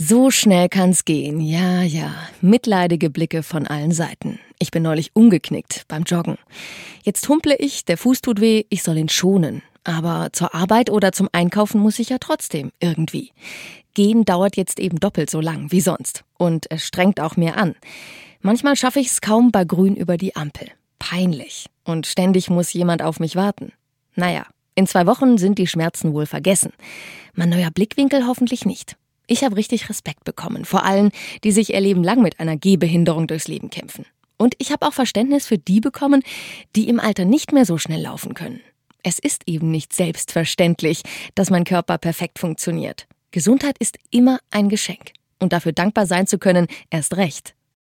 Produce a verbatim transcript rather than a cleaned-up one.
So schnell kann's gehen, ja, ja. Mitleidige Blicke von allen Seiten. Ich bin neulich umgeknickt beim Joggen. Jetzt humple ich, der Fuß tut weh, ich soll ihn schonen. Aber zur Arbeit oder zum Einkaufen muss ich ja trotzdem irgendwie. Gehen dauert jetzt eben doppelt so lang wie sonst. Und es strengt auch mehr an. Manchmal schaffe ich es kaum bei Grün über die Ampel. Peinlich. Und ständig muss jemand auf mich warten. Naja, in zwei Wochen sind die Schmerzen wohl vergessen. Mein neuer Blickwinkel hoffentlich nicht. Ich habe richtig Respekt bekommen, vor allen, die sich ihr Leben lang mit einer Gehbehinderung durchs Leben kämpfen. Und ich habe auch Verständnis für die bekommen, die im Alter nicht mehr so schnell laufen können. Es ist eben nicht selbstverständlich, dass mein Körper perfekt funktioniert. Gesundheit ist immer ein Geschenk. Und dafür dankbar sein zu können, erst recht.